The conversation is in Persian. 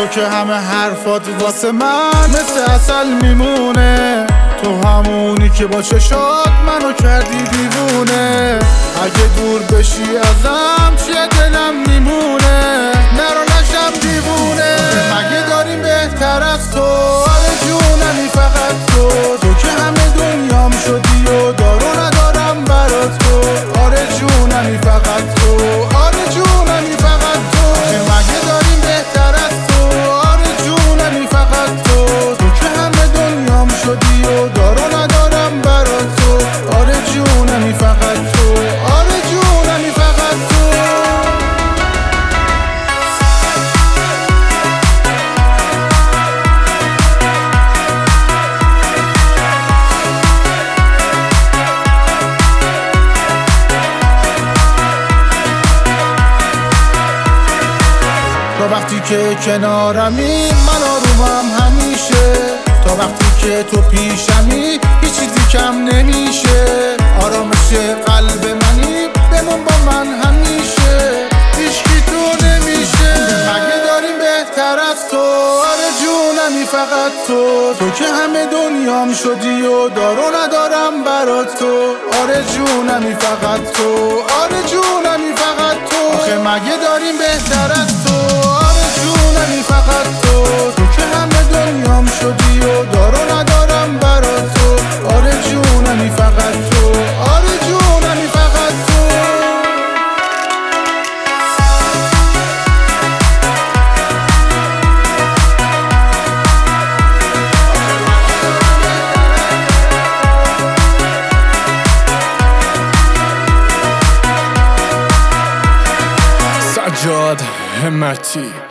که همه حرفات واسه من مثل عسل میمونه. تو همونی که با چشات منو کردی دیوونه. اگه دور بشی ازم چیه دلم میمونه. نرو نشم دیوونه. مگه داریم بهتر از تو؟ آره جونمی فقط تو که همه دنیام شدی و دارو ندارم برات تو. آره جونمی فقط تو. آره جونمی فقط تو. مگه داریم بهتر از تو؟ آره جونمی فقط تو که همه دنیام شدی و دارو ندارم برات تو. آره جونمی فقط تو. آره جونمی فقط تو. تا وقتی که کنارمی من آرومم همیشه. تا وقتی که تو پیشمی هیچ چیزی کم نمیشه. آرامش قلب منی بمون با من همیشه. هیچکی تو نمیشه. مگه داریم بهتر از تو؟ آره جونمی فقط تو که همه دنیام شدی و دارو ندارم برات تو. آره جونمی فقط تو. آره جونمی فقط تو. آخه مگه داریم بهتر از تو؟ آره جونمی فقط تو که همه دنیام شدی و دارو ندارم برات تو. آره جونمی فقط تو. آره جونمی فقط تو. سجاد همتی.